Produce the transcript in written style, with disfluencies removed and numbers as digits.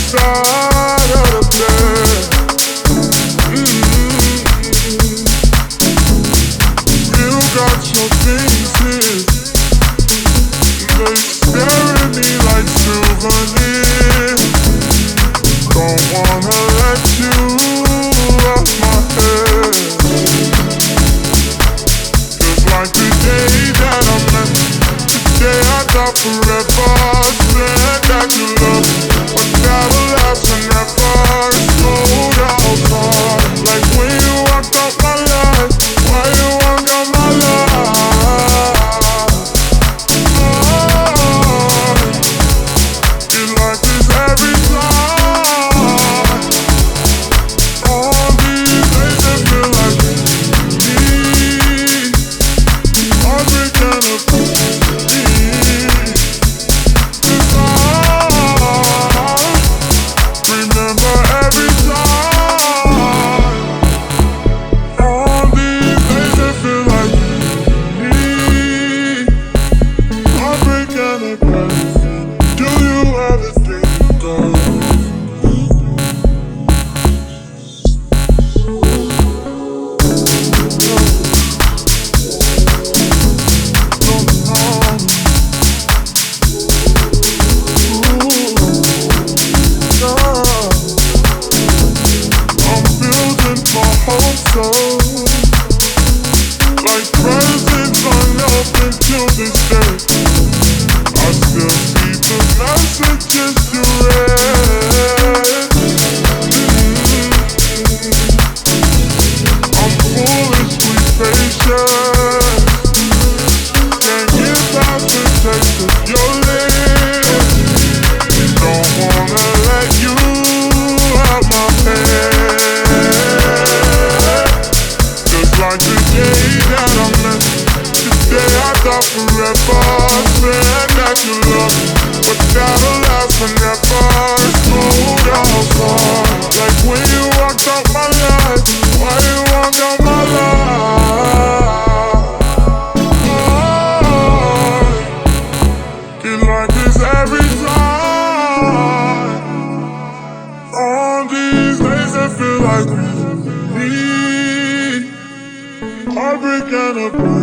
side of the bed. You got your things here, they stare at me like souvenirs. Don't wanna let you off my head. Just like the day that I met, today I thought forever. Said that you love, but never left and never slowed out hard. Like when you walked out my life, why you walked out my life? You like this every time. All these days they feel like me. I'm breaking up. Remember every time. All these days they feel like me. I'm breaking up. Do you ever think of? So, like presents unopened till this day, I still see the messages you read. I'm foolishly patient, can't get past the taste of your lips. Don't wanna let you out my head. Like the day that I met, today I thought forever. Said that you love, but that'll last forever. Slowed out hard. Like when you walked out my life, why you walked out my life? Get like this every time. All these days I feel like me. Heartbreak and a